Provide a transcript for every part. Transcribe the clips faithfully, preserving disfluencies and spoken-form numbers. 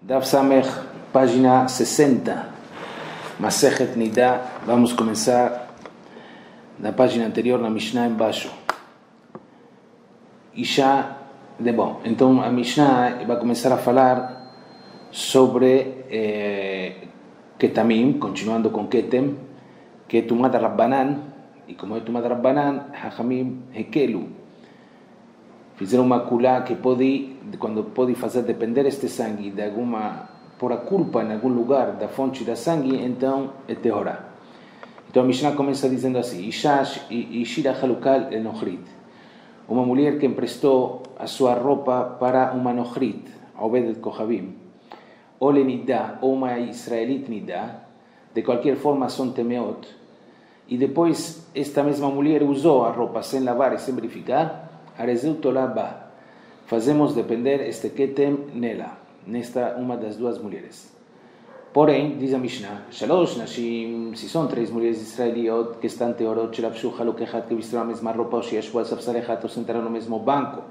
Daf Samech, página sesenta, Masejet Nida. Vamos começar na página anterior, na Mishnah embaixo. Isha, de bom, então a Mishnah vai começar a falar sobre eh, Ketamim, continuando com Ketem, que é Tumat Rabbanan, e como é Tumat Rabbanan, Hachamim Hekelu. Fizeram uma culá que pode, quando pode fazer depender este sangue de alguma, por a culpa em algum lugar da fonte da sangue, então é tehorá. Então a Mishnah começa dizendo assim: Ishash Ishira Halukal Enochrit. Uma mulher que emprestou a sua roupa para uma Nochrit, Obedet Kohavim, ou Lenidá, ou uma israelite Nidá, de qualquer forma são temeot, e depois esta mesma mulher usou a roupa sem lavar e sem verificar, Arezeu Tolaba, fazemos depender este ketem nela, nesta uma das duas mulheres. Porém, diz a Mishnah, Shalosh Nashim, se são três mulheres israeliot que estão teorot, Shelabshu Halukechat, que vestiram a mesma roupa, ou Shiashbu Asafsarechat, ou sentaram no mesmo banco,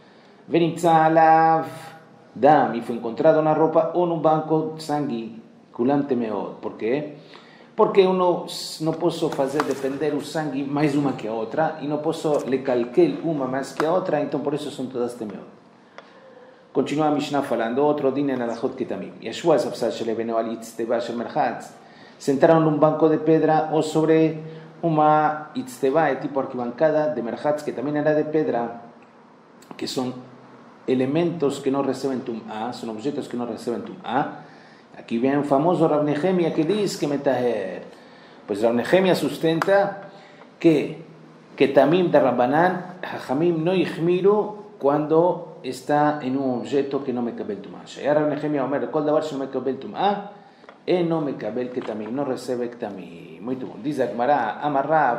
Venitzalav Dam, e foi encontrado na roupa ou no banco sangue, Kulam Temeot. Por quê? Porque eu não, não posso fazer depender o sangue mais uma que a outra, e não posso lecalquel uma mais que a outra, então por isso são todas temeot. Continua a Mishnah falando, outro din en alachot ketamim. Yashua safsad sheleveno al itzteba shel merchatz. Sentaram num banco de pedra ou sobre uma itzteba, é tipo arquibancada de merchatz, que também era de pedra, que são elementos que não recebem tum'ah, são objetos que não recebem tum'ah. Aquí viene un famoso Rav Nehemia que dice que metaher. Pues Rav Nehemia sustenta que Ketamim de Rabbanan, Hachamim no ihmiru cuando está en un objeto que no me cabel tumah. Ya Rav Nehemia omer, kol davar no me cabel tumah, e no me cabel Ketamim, no recibe Ketamim. Muy bien. Dice Agmará, Amarrav,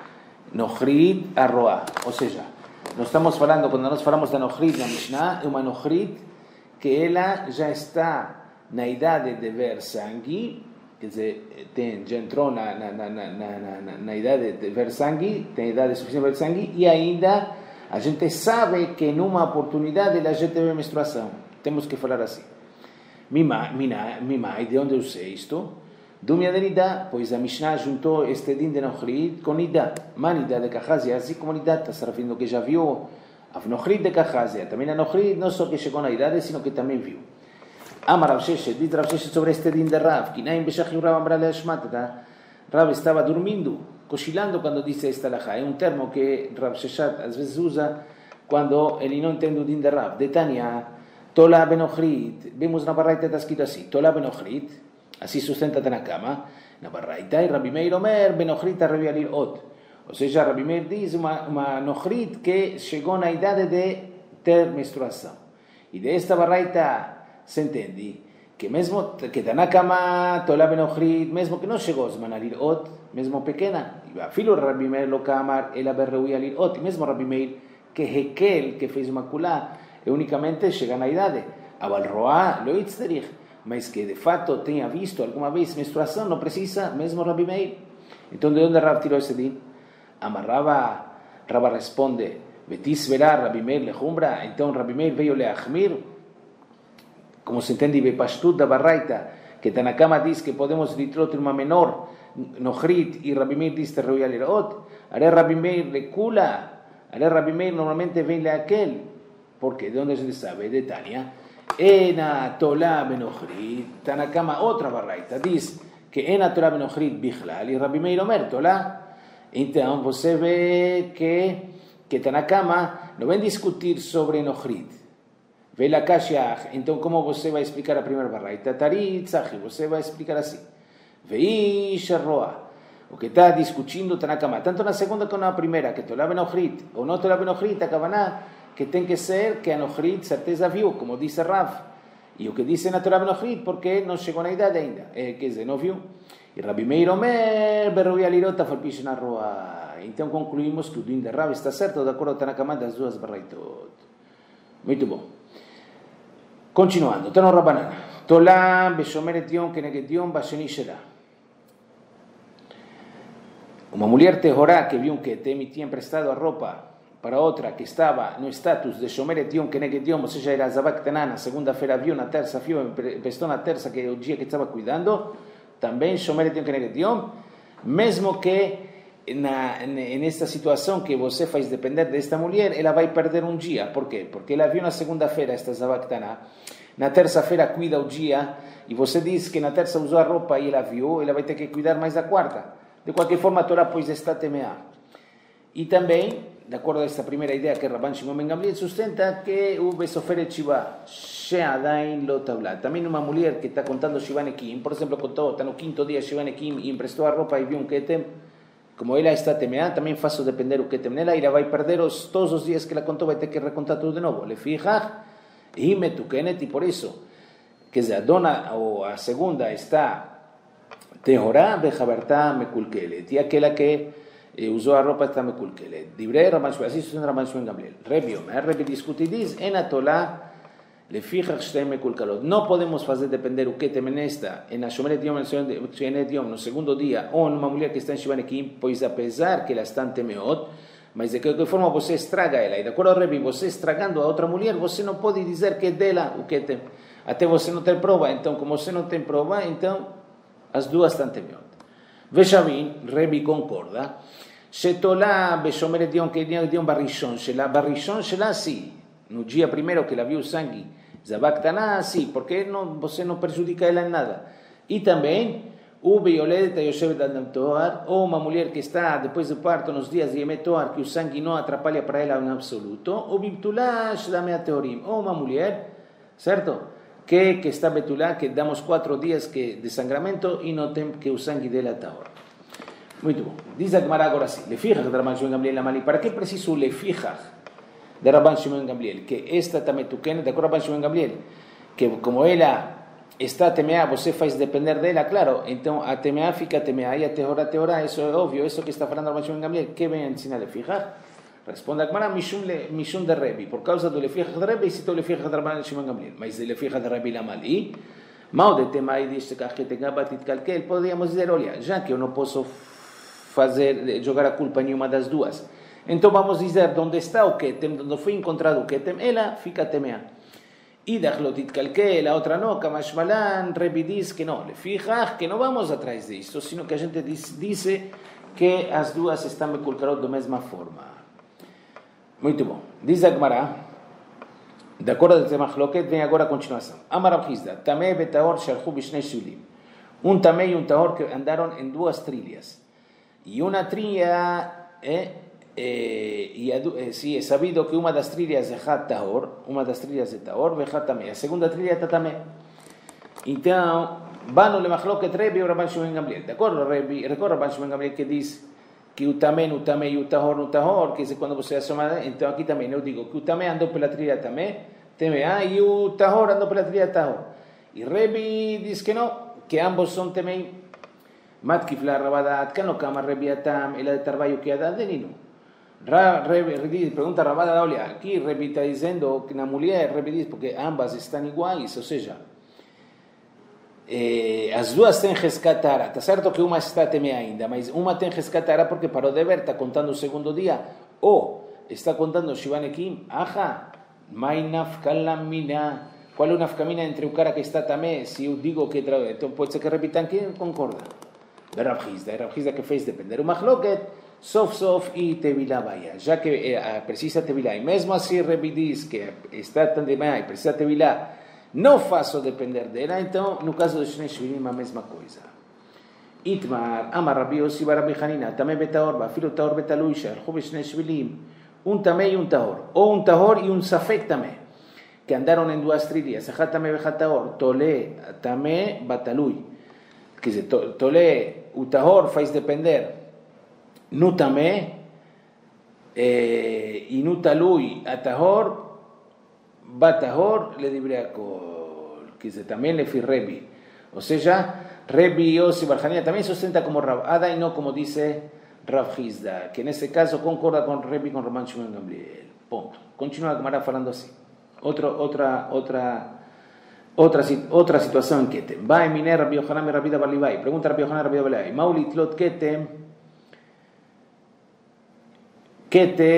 Nochrit arroa. O sea, no estamos hablando, cuando nos falamos de Nochrit, la Mishnah, es una Nochrit que ella ya está na idade de ver sangue, quer dizer, tem, já entrou na, na, na, na, na, na idade de ver sangue, tem idade suficiente de ver sangue, e ainda a gente sabe que numa oportunidade a gente teve menstruação. Temos que falar assim. Mimai, mimai, de onde eu sei isto? Do minha denidá, pois a Mishnah juntou este din de Nochrit com Nidá. Manidá de Kahazia, assim como Nidá, está se referindo que já viu a Nochrit de Kahazia. Também a Nochrit não só que chegou na idade, sino que também viu. Amar Rav Sheshet, diz Rav Sheshet sobre este din de Rav, Kinaim Beshachim Rav Ambrale Ashmatata. Rav estava dormindo, cochilando quando disse esta alahá. É um termo que Rav Sheshet às vezes usa quando ele não entende o din de Rav. De Tanya, Tola Benochrit, vemos na Barraita está escrito assim, Tola Benochrit, assim sustenta na cama, na Barraita, e Rabbi Meir Omer, Benochrit a Rabbi Alir Ot. Ou seja, Rabbi Meir diz uma, uma Nochrit que chegou na idade de ter menstruação. E desta Barraita se entende que mesmo que está na cama, tola benochrit, mesmo que não chegou a Zman Alirot, mesmo pequena, e a filho Rabbi Meir lo kamar, ela berreui Alirot, e mesmo Rabbi Meir, que Hekel, que fez uma culá, é unicamente chega na idade, a Balroá, lo itzterich, mas que de fato tenha visto alguma vez menstruação, não precisa, mesmo Rabbi Meir. Então de onde Rav tirou esse din? Amarrava, Rava responde, Betis verá Rabbi Meir lejumbra, então Rabbi Meir veio leachmir, como se entende, Bepashtut da Barraita, que Tanakama diz que podemos litrot uma menor, Nochrit, e Rabbi Meir diz Terreuia Lerot, Are Rabbi Meir recula, Are Rabbi Meir normalmente vem aquel, porque de onde se sabe? De Tania, Ena Tola Benochrit, Tanakama outra Barraita, diz que Ena Tola Benochrit Bichlal, e Rabbi Meir Omer Tola. Então você vê que, que Tanakama não vem discutir sobre Nochrit. Vela Kashiach, então como você vai explicar a primeira barraita? Tarit Zahi, você vai explicar assim. Veish Roa, o que está discutindo Tanakama, tanto na segunda como na primeira, que Tola Benochrit, ou não Tola Benochrit, a Kavaná, que tem que ser que a Nochrit certeza viu, como diz Rav, e o que diz na Tola Benochrit, porque não chegou na idade ainda, é, quer dizer, não viu. E Rabbi Meir Omer, Berrui Alirota, Falpish na Roa. Então concluímos que o din de Rav está certo, de acordo com Tanakama das duas barraitot. Muito bom. Continuando, Tano Rabbanan, Tola Beshomeret Yom Keneget Yom Basheni Shela. Uma mulher tehorá que viu que te emitia emprestado a roupa para outra que estava no status de Shomeret Yom Keneged Yom, ou seja, era Zavaktaná, na segunda-feira viu, na terça viu, emprestou na terça, que é o dia que estava cuidando, também Shomeret Yom Keneged Yom, mesmo que na, nesta situação que você faz depender desta mulher, ela vai perder um dia. Por quê? Porque ela viu na segunda-feira esta Zavaktaná, na terça-feira cuida o dia, e você diz que na terça usou a roupa e ela viu, ela vai ter que cuidar mais da quarta. De qualquer forma, a Torá pôs esta temeá. E também, de acordo a esta primeira ideia que Rabban Shimon ben Gamliel sustenta, que o Besoferet Shiva She'adain lo tablat. Também uma mulher que está contando Shiva Nekim, por exemplo, contou, está no quinto dia Shiva Nekim e emprestou a roupa e viu um ketem, como ela está temeá, também faço depender o ketem nela, e ela vai perder os, todos os dias que ela contou, vai ter que recontar tudo de novo. Le fijach, e metukenet, e por isso, quer dizer, a dona, ou a segunda, está tehorá, bejabertá, mekulkelet, e aquela que usou a roupa está mekulkelet. Divrei Rabban Shmuel, assim sucede Rabban Shmuel Gamliel. Rebi Omer, Rebi discute e diz, en atolá, le fijach shtei mekulkalot. Não podemos fazer depender o que tem nesta, em a Shomeret Yom, no segundo dia, ou numa mulher que está em Shiva Nekim, pois apesar que ela está em temeot, mas de qualquer forma você estraga ela. E de acordo ao Rebi, você estragando a outra mulher, você não pode dizer que é dela o que tem. Até você não ter prova. Então, como você não tem prova, então as duas estão temeot. Veja-bem, Rebi concorda. Shetolá Beshomeret Yom Keneged Barishon Shela. Barishon Shela, sim. No dia primeiro que ela viu sangue, Zavaktaná, sim, porque não, você não prejudica ela em nada. E também, o Beyoledet Yoshevet Adam Toar, ou uma mulher que está depois do parto nos dias de Yemet Toar, que o sangue não atrapalha para ela em absoluto, ou Bibtulá Shlamea Teorim, ou uma mulher, certo? Que, que está betulá, que damos quatro dias que, de sangramento e não tem que o sangue dela está ahora. Muito bom. Diz a Gemara agora sim. Lefijach de Rabban Shimon Gamliel Amali. ¿Para qué preciso lefijach de Rabban Shimon Gamliel? Que esta também tu quenes, de acordo a Rabban Shimon Gamliel, que como ela está temeá, você faz depender dela, claro, então a temeá fica temeá e a teorá, teorá, isso é óbvio, isso que está falando Rabban Shimon Gamliel, que vem a ensinar lefijach? Responde a Gemara, Mishum de Rebi, por causa do lefijach de Rebi, citou lefijach de Rabban Shimon Gamliel, mas o lefijach de Rebi Amali, mal de tema e diz que tenha batido calquel, podíamos dizer, olha, já que eu não posso fazer, jogar a culpa em nenhuma das duas. Então vamos dizer onde está o ketem, onde foi encontrado o ketem, ela fica temeá. E dachlotit calquel, a outra não, Kamashmalan, Rebi diz que não, le fijach, que não vamos atrás disso, sino que a gente diz, diz que as duas estão mekulkarot da mesma forma. Muito bom. Diz a Gemara, de acordo com esse machloket, vem agora a continuação. Amar Rav Hizda, Tameh betaor shalchu bishnei shulim. Um Tameh e um Tahor que andaram em duas trilhas. E uma trilha, é, é, e é, sim, é sabido que uma das trilhas é Hat Tahor, uma das trilhas é Tahor, e Hat Tameh. A segunda trilha é Tameh. Então, vão no machloket Rebi e Rabban Shimon Gamliel. De acordo, Rebi, recorda Rabban Shimon Gamliel que diz que o Tameh no Tameh e o Tahor no Tahor, que é quando você assoma, então aqui também eu digo que o Tameh andou pela trilha Tameh, Temeá, e o Tahor andou pela trilha Tahor. E Rebi diz que não, que ambos são Temei. Matkif la Rabada, que no cama Rebiatam, ela de trabalho que a Denino. Pergunta Rabada, olha, aqui Rebi está dizendo que na mulher, Rebi diz, porque ambas estão iguais, ou seja, eh, as duas têm rescatara, está certo que uma está temé ainda, mas uma tem rescatara porque parou de ver, está contando o segundo dia, ou está contando Shiva Nekim, aja, mai nafkalamina, qual é a nafkamina entre o cara que está tamé, se eu digo que trabalha, então pode ser que repitam que concorda. De Rav Hizda, Rav Hizda que fez depender o machloket, sof sof e tevilá vaya, já que eh, precisa tevilá, e mesmo assim Rebi diz que está tan de manhã e precisa tevilá, não faço depender dela, então no caso do Shnei Shvilim a mesma coisa. Itmar, Amar Rabi Yossi bar Rabi Hanina, Tameh betaor, bafilo taor betalui, shalchu b'shnei Shvilim, um Tameh e um Tahor, ou um Tahor e um Safek Tameh, que andaram em duas trilhas, Echat Tameh vechat Tahor, Tolé Tameh batalui, quer dizer, Tolé, o Tahor faz depender no Tameh eh, e no Talui a Tahor, Batahor le dibre a Kol, quer dizer, também le fi Rebi, ou seja, Rebi Yossi bar Hanina também sustenta como Rav Ada e não como dice Rav Hizda, que nesse caso concorda com Rebi com Rabban Shimon Gamliel. Ponto. Continua a Gemara falando assim. Outro, outra, outra, outra, outra situação em Ketem. Vai miner Rabbi Yochanan e Rabbi Bar Livai. Pergunta Rabbi Yochanan e Rabbi Bar Livai. Maulit lot Ketem. Ketem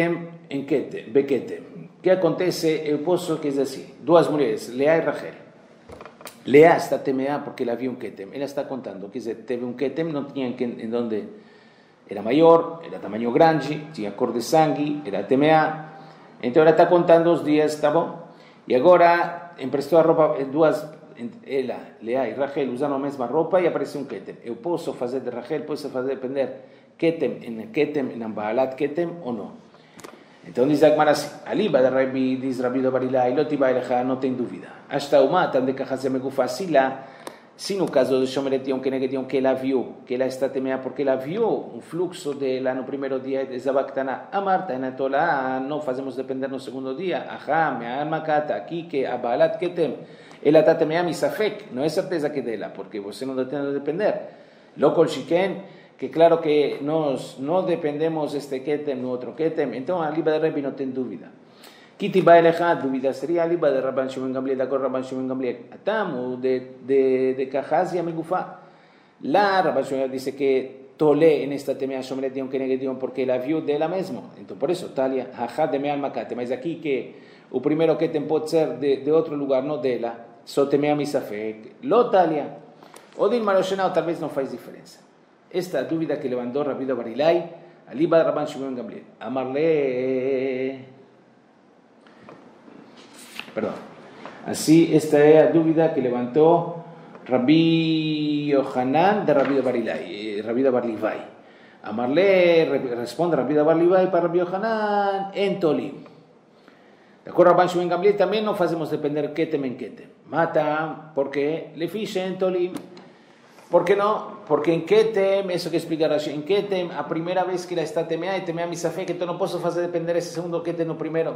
em Ketem, Beketem. O que acontece? Eu posso, quer dizer assim, duas mulheres, Leá e Rachel. Leá está temeá porque ela viu um Ketem. Ela está contando, quer dizer, teve um Ketem, não tinha em onde era maior, era tamanho grande, tinha cor de sangue, era temeá. Então ela está contando os dias, tá bom? E agora emprestou a roupa, duas, ela, Leá e Rachel usaram a mesma roupa e apareceu um Ketem. Eu posso fazer de Rachel, posso fazer depender Ketem em Ketem, em Baalat Ketem ou não? Então diz a Gemara assim, Aliba de Rabi, diz Rabi de Barilai, Loti Bailecha, não tem dúvida. Hasta o matan de Kahase Megufa, se lá, se no caso de Shomeretión, que negatión, que ela viu, que ela está temeada porque ela viu um fluxo dela no primeiro dia de Zabactana, a Marta, na Tola, não fazemos depender no segundo dia, Ajá, me alma cata, aqui que a Baalat Ketem, ela está temeada, misafek, não é certeza que dela, porque você não tem de depender. Local Shiken, que claro que nós não dependemos este Ketem no outro Ketem, então a Liba de Rebbe não tem dúvida. Kiti Baelecha, dúvida seria a Liba de Rabban Shimon Gamliel, da cor Rabban Shimon Gamliel. Atamu de, de, de Kahaz y Amigufa. La Rabban Shimon dice que Tole en esta temea Shomelet Dion Kenegedion porque la vio de la misma. Entonces por eso, Talia, Hajad de Meal Makate, mas aquí que o primeiro Ketem pode ser de, de outro lugar, não dela, só temea Misafek. Lo Talia, o Din Maroshenao tal vez não faz diferença. Esta dúvida que levantou Rabido Barilai, Aliba de Rabban Shimon Gamliel. Amarle. Perdón. Así, esta es la dúvida que levantó Rabbi Yohanan de Rabido Barilai, Rabido Barlivai. Amarle responde Rabido Barlivai para Rabbi Yohanan en Tolim. De acuerdo a Rabban Shimon Gamliel, también no hacemos depender Ketem en Ketem. Mata, porque le fiche en Tolim. ¿Por qué no? Porque en Ketem, eso que explica Rashi, en Ketem, a primera vez que la está temea y temea misafé, que tú no puedo hacer depender ese segundo Ketem no primero.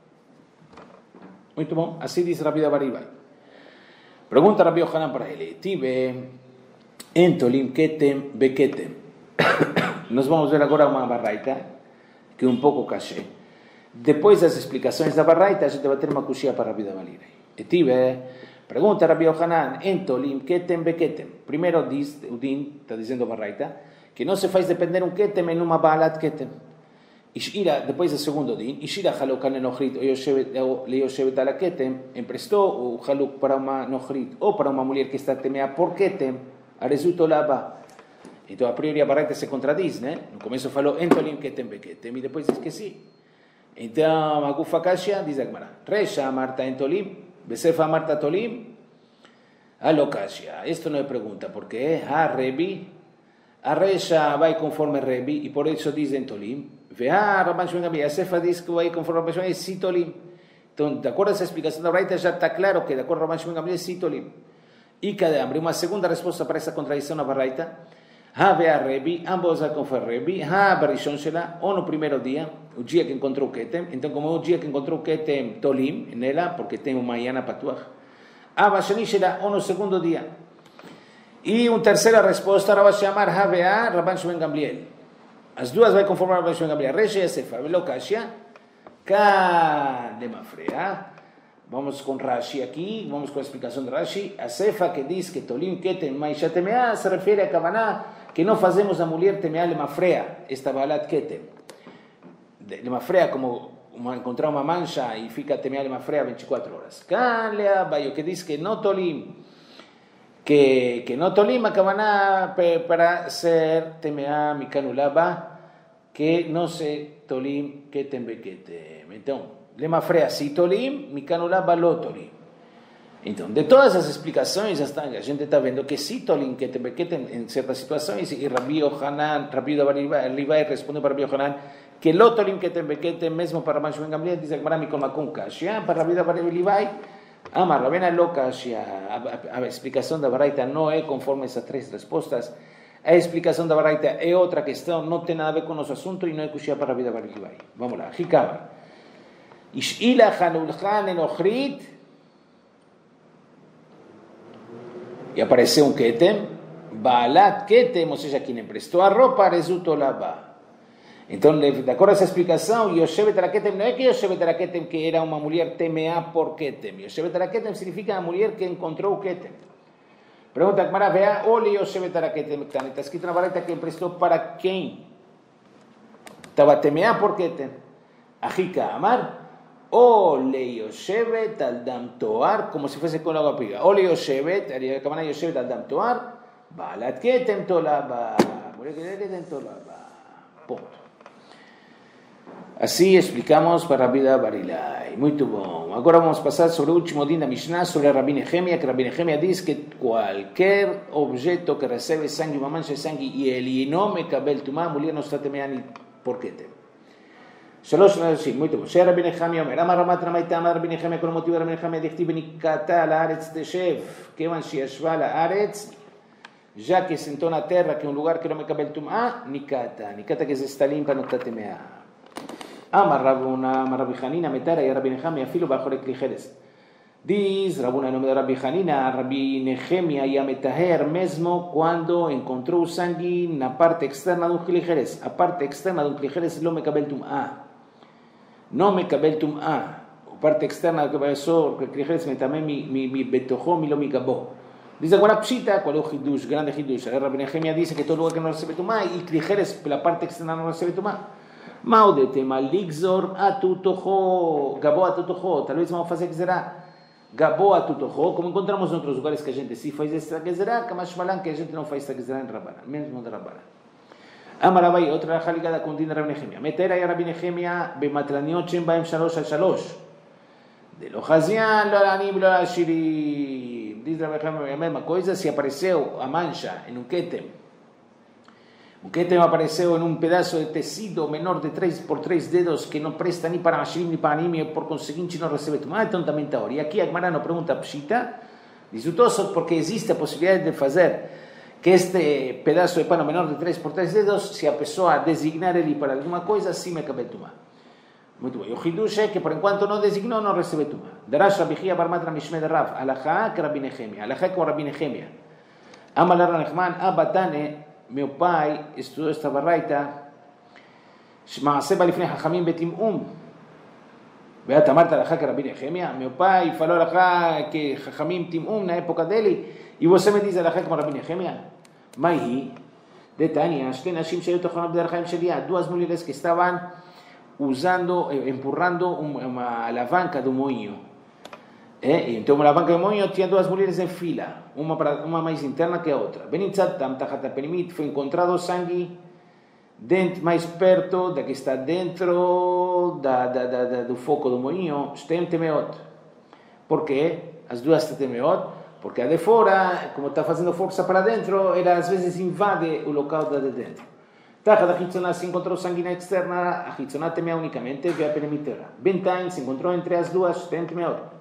Muito bom, así dice Rabbi Baribay. Pregunta Rabbi Yohanan para él. Tibe en Tolim Ketem Beketem. Nos vamos a ver agora uma barraita que é um pouco caché. Depois das explicações da barraita, a gente vai ter uma coxinha para Rabbi Baribay. Tibe, pergunta Rabbi Yohanan, en Tolim Ketem Beketem. Primeiro diz, o Din está dizendo barraita, que não se faz depender um Ketem em uma Baalat Ketem. Ishira, depois do segundo din, Ishira Halukan Nochrit, ou Leoshevet ala Ketem, emprestou o Haluk para uma Nochrit, ou para uma mulher que está temeada por Ketem, a resulta lava. Então, a priori, a barraita se contradiz, né? No começo falou, Entolim Ketem Beketem, e depois diz que sim. Então, a Gufa Kashia diz a Gemara, Resha Marta Entolim, Besefa Marta Tolim, Alo Kashia. Isto não é pergunta, porque a Rebi, a Resha vai conforme Rebi, e por isso diz Entolim, Vea, Rabban Shimon Gamliel, a Sefa diz que vai conforme Rabban Shimon Gamliel, Sitolim. Então, de acordo a essa explicação da Braita, já está claro que de acordo a Rabban Shimon Gamliel, Sitolim. E cada hambre, uma segunda resposta para essa contradição na Braita, Ha vea Rebi, ambos a conforme Rebi, Ha Barishon Shela, ou no primeiro dia, o dia que encontrou o Ketem, então como é o dia que encontrou o Ketem Tolim, nela, porque tem uma Yana Patuach, Ha Bashani Shela, ou no segundo dia. E uma terceira resposta, Rabban chamar Ha vea Rabban Shimon Gamliel. As duas vai conformar a Rabban Shimon Gamliel. Reche e Sefa, velo Kashia, Ka de Mafrea. Vamos com Rashi aqui, vamos com a explicação de Rashi. A Sefa que diz que Tolim Ketem Maisha Temea se refere a Kavaná, que não fazemos a mulher temear de Mafrea, esta Baalat Ketem. De Mafrea, como uma, encontrar uma mancha e fica temear de Mafrea vinte e quatro horas. Ka Lea Bayo, que diz que não Tolim, que, que no Tolim Kavaná para ser temeá Mikanulaba, que no se Tolim Ketem Beketem. Então, lema frea, si Tolim, Mikanulaba lo Tolim. Então, de todas as explicações, a gente está vendo que si Tolim Ketem Beketem em certas situações, e Rabbi Yohanan, Rabbi Barlivai responde para Rabbi Yohanan, que lo Tolim Ketem Beketem, mesmo para Rabban Shimon Gamliel, diz a Gemara Mikol Makom Kashia, para Rabbi Barlivai, Amar, Rabena Loca, a explicação da Baraita não é conforme essas três respostas. A explicação da Baraita é outra questão, não tem nada a ver com o nosso assunto e não é cuxia para a vida Barlivai. Vamos lá, Hikaba. Ishila Hanulchan Enochrit. E apareceu um Ketem. Baalat Ketem, ou seja, quem emprestou a roupa, resultou lá. Então, de acordo a essa explicação, Yoshevet ala Ketem não é que Yoshevet ala Ketem que era uma mulher temeá por Ketem. Yoshevet ala Ketem significa a mulher que encontrou o Ketem. Pergunta a Gemara, vea, olhe Yoshevet ala Ketem, está escrito na Baraita que emprestou para quem? Estava temeá por Ketem. Ajika Amar, o Leyoshevet al Dam Toar, como si fuese con agua piga. O Leyoshevet, Kamana Yoshevet al Dam Toar, Balat Ketem Tolaba, Ketem Tolaba. Punto. Así explicamos para Rabbi Barilai. Muy bom. Ahora vamos a pasar sobre el último din de Mishnah, sobre Rabbi Nehemia, que Rabbi Nehemia dice que cualquier objeto que recibe sangue, una mancha de sangue, y el no me cabe el tumá, mujer no está temeando por qué te. Solo sí, muy bom. Sea Rabbi Nehemia, Rama Ramat Ramaitama, Rabbi Nehemia, con el motivo de Rabbi Nehemia, de Chtib Nikata, la Aretz de Shev, que van si Ashva la Aretz, ya que sentó en la tierra, que un lugar que no me cabe el tumá, Nikata, Nikata que se está limpia, no está temeando. Amar Rabuna, Amar Rabbi Hanina, Metara y Rabbi Nehemia, filo bajo el clijeres. Dice Rabuna, nombre de Rabbi Hanina, Rabbi Nehemia y Ametaher mesmo cuando encontró sangue en la parte externa de un clijeres. A parte externa de un clijeres no me cabe el tum'a. No me cabe el tum'a. Parte externa de que pasó el clijeres me tamé mi mi mi betojó mi lo mi cabó. Dice buena psita, cuál es hidush, grande hidush. Rabbi Nehemia dice que todo lugar que no recibe tum'a y clijeres la parte externa no recibe tum'a. Maudete maligzor atutojo, gabo atutojo, tal vez vamos a hacer que será gabo atutojo, como encontramos en otros lugares que a gente sí faz esta que será, que más malan que a gente no faz esta que será en Rabana, mesmo de Rabana. Amarabai, otra jaligada con din de Rabbi Nehemia. Metera y Rabbi Nehemia bematlaniochem baem shalosh al shalosh. De lo hazian lo anim lo ashiri. Dice Rabbi Nehemia, mesma coisa, si apareceu a mancha en un ketem. Un ketem apareceu en un pedazo de tecido menor de tres por tres dedos que no presta ni para Mashirim ni para Anime, por conseguinte no recibe tumá, então também está ahora. E aqui a Gemara não pergunta pshita, diz o Tosot, porque existe a possibilidade de fazer que este pedaço de pano menor de tres por tres dedos, se a pessoa designar ele para alguma coisa, sim me cabe tumá. Muito bem. O Hidush é que por enquanto não designou, não recebe tumá. Darash Rabbi Chia bar Matra Mishmed Rav, alachá que Rabbi Nehemia, alachá como Rabbi Nehemia. Amalar Nehman, abatane, meu pai estudou esta barraita, Shmaaseh balifnei hachamim betim'um. Beata Marta alachá que Rabbi Nehemia, meu pai falou alachá que hachamim tim'um na época dele, e você me diz alachá como Rabbi Nehemia? Maihi, de Tania, shte nashim shayu tochonot b'derchaim shelia, duas mulheres que estavam usando, empurrando uma alavanca do moinho. Eh, então, uma alavanca do moinho tinha duas mulheres em fila, uma, para, uma mais interna que a outra. Benitzat tam tachat penimit, foi encontrado sangue dentro, mais perto da que está dentro da, da, da, da, do foco do moinho, shtem temeot. Por quê? As duas temeot, porque a de fora, como está fazendo força para dentro, ela às vezes invade o local da de dentro. Tachat a Hitzoná se encontrou sangue na externa, a Hitzoná temea unicamente, ve a penemitera. Bentain se encontrou entre as duas, shtem temeot.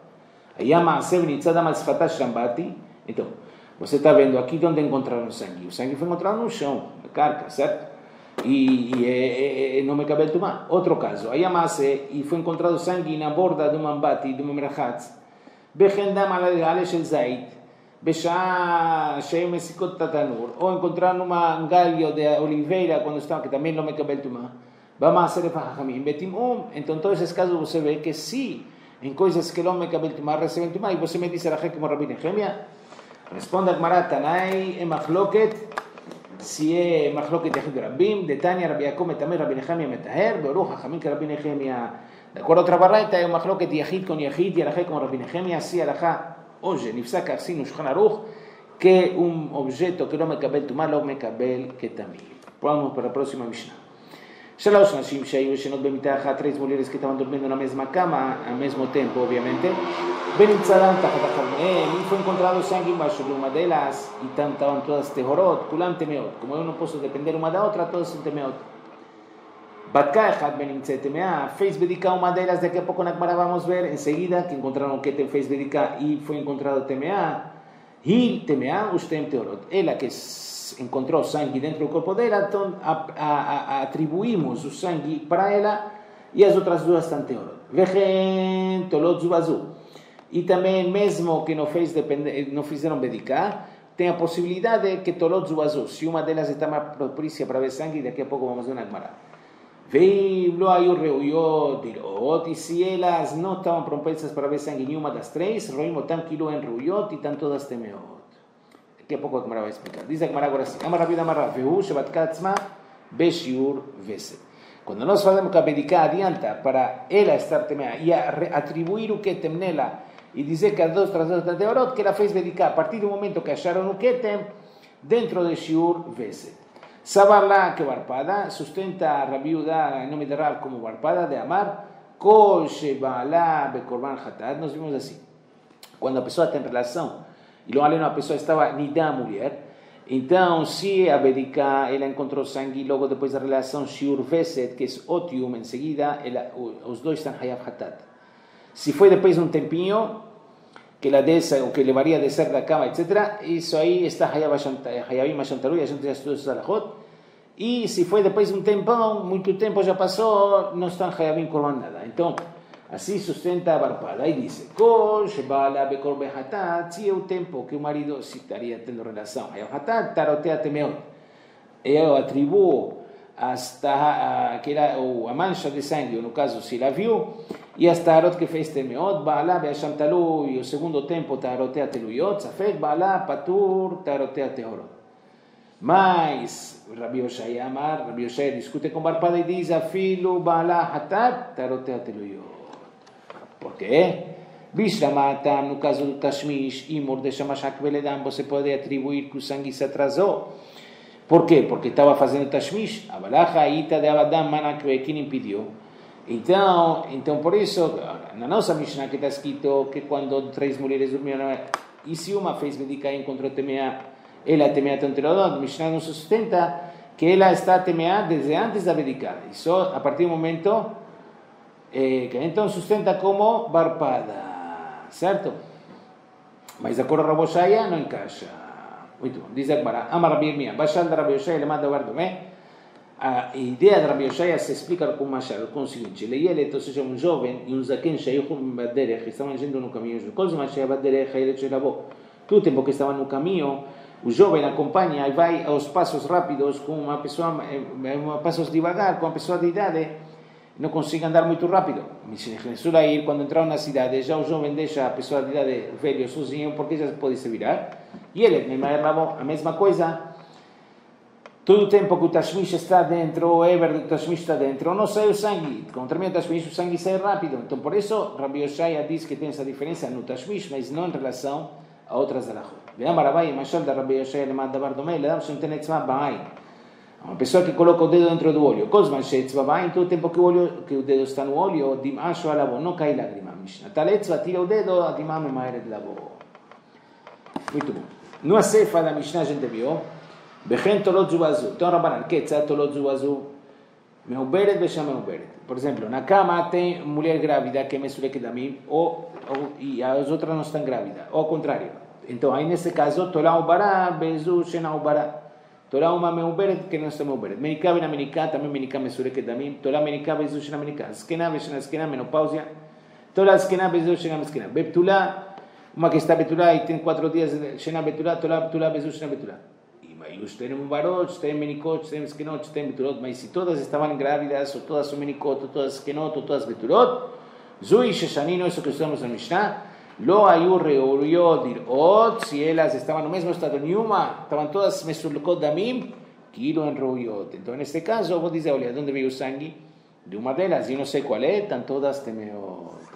Então, você está vendo aqui onde encontraram sangue. O sangue foi encontrado no chão, na carca, certo? E, e, e, e não me cabe el tumá. Outro caso, aí amase e foi encontrado sangue na borda de uma ambati, de uma merachatz. Bechendam ale shel zait, beshá sheim esikot tatanur. Ou encontraram um galho de oliveira quando estava, que também não me cabe el tumá. Vamos a ser fahachamim betimum. Então, em todos esses casos você vê que sim, em coisas que não me cabe el tumá, recebem tumá, e você me diz alachá como Rabbi Nehemia. Responde a Gemara, Tanai é machloket, se é machloket yachid rabim, de Tania Rabbi Yaakov também Rabbi Nehemia metaher, beoruch hachamim que Rabbi Nehemia. De acordo a outra barraita, é machloket yachid com yachid, e alachá como Rabbi Nehemia, se alachá, hoje, nifsaka assim no Shulchan Aruch, que um objeto que não me cabe el tumá, não me cabe el ketamim. Vamos para a próxima Mishnah. שלוש נשים שהיו ישנות במיטה אחת, tres mulheres que estavam dormindo na mesma cama, ao mesmo tempo, obviamente. ונמצאם תחת החרניהם, e foi encontrado sangue embaixo de uma delas, e estavam todas tehorot, כולם טמאות. Como eu não posso depender uma da outra, todas são טמאות. בדקה אחד ונמצאת טמאה, fez bedica uma delas, daqui a pouco na Gemara vamos ver, enseguida, que encontraram que fez bedica e foi encontrado טמאה, היא טמאה ושתיהן טהורות. ela que encontrou sangue dentro do corpo dela, então a, a, a, atribuímos o sangue para ela e as outras duas estão teorot. Vechen tolot zubazu. E também, mesmo que não, fez depende, não fizeram bedicar, tem a possibilidade que tolot zubazu, se uma delas está mais propícia para ver sangue, daqui a pouco vamos ver na Gemara. Veim lo ayu reuyot dirot, e se elas não estavam propícias para ver sangue nenhuma das três, roim otam kilo en reuyot e estão todas temeot. Daqui a pouco a Gemara vai explicar. Diz a Gemara agora assim: Amar Rabi Amar Rav, vehu shebatka atzma beshiur veset. Quando nós fazemos que a Bediká adianta para ela estar temea e atribuir o Ketem nela e dizer que as duas traduções de Orot, que ela fez Bediká a partir do momento que acharam o Ketem dentro de Shiur Veset. Sabarla que Barpada sustenta a Rabiuda em nome de Rab como Barpada de Amar Kol Sheba'ala Bekorban Hatat. Nós vimos assim, quando a pessoa tem relação e logo ali uma pessoa estava nida mulher, então se a Bediká ela encontrou sangue logo depois da relação Shiur Veset, que é Otium, em seguida ela, os dois estão Hayav Hatat. Se foi depois de um tempinho que ela desce, ou que levaria a descer da cama, etcétera, isso aí está Hayavim Ashantaru, e a gente já estudou isso Salahot. E se foi depois de um tempão, muito tempo já passou, não estão Hayavim Korban nada. Então, assim sustenta a Barpada. Aí diz, Kol Sheba'ala Bekorban Hatat, se é o tempo que o marido se estaria tendo relação, Hayav Hatat, Tarotea Temeot. Eu atribuo hasta a, que era, ou a mancha de sangue, ou no caso, se ela viu, e as tarot que fez Temeot, Ba'ala Be'asham Talu, e o segundo tempo, Tarotea Teluyot, Safek, Ba'ala Patur, Tarotea Teorot. Mas, Rabi Oshaya Amar, Rabi Oshaya discute com Barpada e diz, Afilu Ba'ala Hatat, Tarotea Teluyot. Por quê? Bishlamatam, no caso do Tashmish, e Mordeshamash Beledam, você pode atribuir que o sangue se atrasou. Por quê? Porque estava fazendo Tashmish. A Balacha Ita de Abadam Manakwe, quem impediu? Então, então, por isso, na nossa Mishnah que está escrito que quando três mulheres dormiram, e se uma fez Bediká e encontrou Temeá, ela Temeá tem um terodot, Mishnah nos sustenta que ela está Temeá desde antes da Bediká. E só a partir do momento, eh, que então sustenta como Barpada, certo? Mas de acordo a Rabi Oshaya, não encaixa. Muito bom, diz Agmará, Amar Rabi Irmia, Bashal de Rabi Oshaya, ele manda Bardomé. A ideia de Rabi Oshaya se explica com o Mashal, com o seguinte: Leielet, ou seja, um jovem e um zaken shayuchum baderech, que estavam indo no caminho juntos. Qual é o baderech? Elet shelabo. Todo o tempo que estavam no caminho, o jovem acompanha e vai aos passos rápidos com uma pessoa, a passos devagar, com uma pessoa de idade, não consegue andar muito rápido. Aí, quando entraram na cidade, já o jovem deixa a pessoa de idade velho sozinho, porque já pode se virar. E ele, a mesma coisa. Todo o tempo que o Tashmish está dentro, o Eber do Tashmish está dentro, não sai o sangue. Contra o Tashmish, o sangue sai rápido. Então, por isso, Rabi Oshaya diz que tem essa diferença no Tashmish, mas não em relação a outras alahot. Veamos a Rabi, Mashal da Rabi Oshaya, ele manda Bardomé, ele dá um tenetzma ba'ain. Uma pessoa que coloca o dedo dentro do olho. Kozman shetzva ba'ain, todo o tempo que o, olho, que o dedo está no olho, dim'ashu alabo, não cai lágrima. Mishnah tira o dedo, a dim'am emaeret labo. Muito bom. No Asefa da Mishnah a gente viu, Bechen tolot zubazu. Então, Rabanan, que tzat tolot zubazu? Meuberet, becham meuberet. Por exemplo, na cama tem mulher grávida que é mesurek damim, ou, ou, e as outras não estão grávidas. Ou ao contrário. Então, aí nesse caso, tolá ubará, bezu, shena ubará. Tolá uma meuberet que não está meuberet. Menikah, bena menikah, também menikah mesurek damim. Tolá menikah, bezu, shena menikah. Skena, bechena, skena, menopausia. Tolá skena, bezu, shena, skena. Beptulá, uma que está betulá e tem quatro dias, shena betulá, tolá betulá, bezu, shena betulá. E os tem barot, tem menikot, tem skenot, tem beturot, mas se todas estavam grávidas, ou todas são menikot, ou todas skenot, ou todas beturot, zui sheshanino, isso que estamos na Mishnah, lo ayu reuriot dirot, se elas estavam no mesmo estado, nenhuma, estavam todas mesulkot damim, kilo en reuriot. Então, neste caso, eu vou dizer, olha, de onde veio o sangue? De uma delas, eu não sei qual é, estão todas temeot.